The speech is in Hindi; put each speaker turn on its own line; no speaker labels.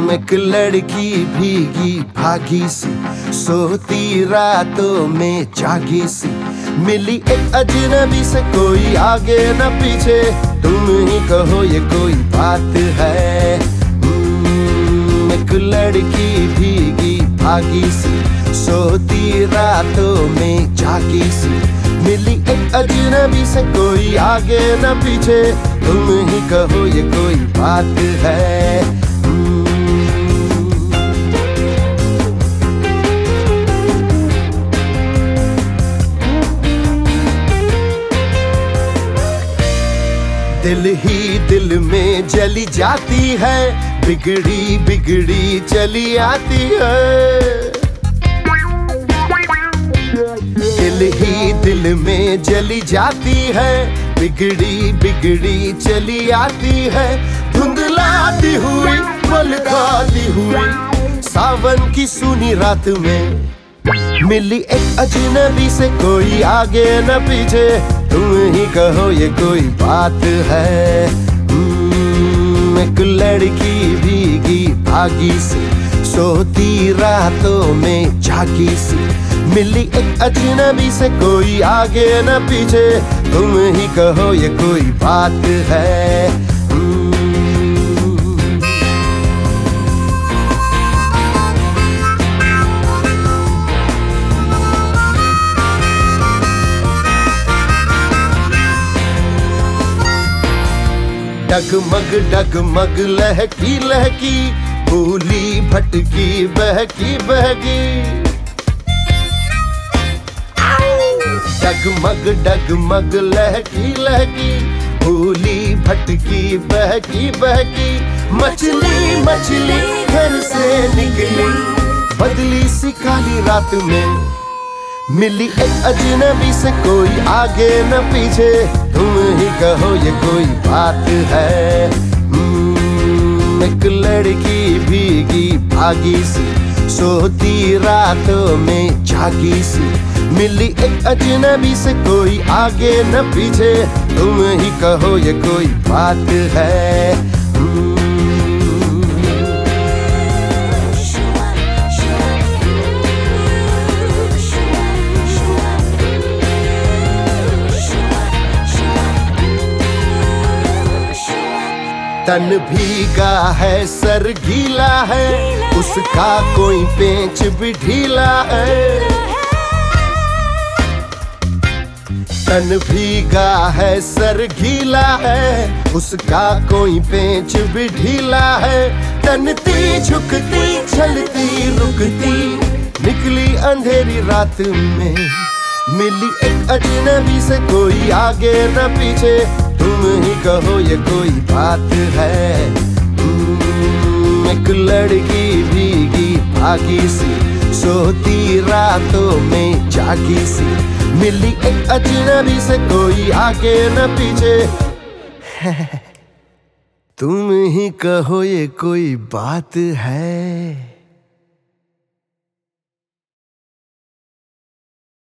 एक लड़की भीगी भागी सी, सोती रातों में जागी सी, मिली एक अजनबी से, कोई आगे न पीछे, तुम ही कहो ये कोई बात है। एक लड़की भीगी भागी सी, सोती रातों में जागी सी, मिली एक अजनबी से, कोई आगे न पीछे, तुम ही कहो ये कोई बात है। दिल ही दिल में जली जाती है, बिगड़ी बिगड़ी चली आती है। दिल ही दिल में जली जाती है, बिगड़ी बिगड़ी चली आती है। धुंधलाती हुई पल खाती हुई सावन की सूनी रात में, मिली एक अजनबी से, कोई आगे न पीछे, तुम ही कहो ये कोई बात है। एक लड़की भीगी भागी सी, सोती रातों में जागी सी, मिली एक अजनबी से, कोई आगे न पीछे, तुम ही कहो ये कोई बात है। डगमग डगमग लहकी लहकी, भूली भटकी बहकी बहकी। डगमग डगमग लहकी लहकी, भूली भटकी बहकी बहकी। मछली मछली घर से निकली, बदली सी काली रात में, मिली एक अजनबी से, कोई आगे न पीछे, तुम ही कहो ये कोई बात है। एक लड़की भीगी भागी सी, सोती रातों में जागी सी, मिली एक अजनबी से, कोई आगे न पीछे, तुम ही कहो ये कोई बात है। तन भीगा है सर गीला है, उसका कोई पेंच भी ढीला है। तन भीगा है सर गीला है, उसका कोई पेंच भी ढीला है। तनती झुकती चलती रुकती, निकली अंधेरी रात में, मिली एक अजनबी से, कोई आगे न पीछे, तुम ही कहो ये कोई बात है। एक लड़की भीगी भागी सी, सोती रातों में जागी सी, मिली एक अजनबी से, कोई आगे न पीछे, तुम ही कहो ये कोई बात है।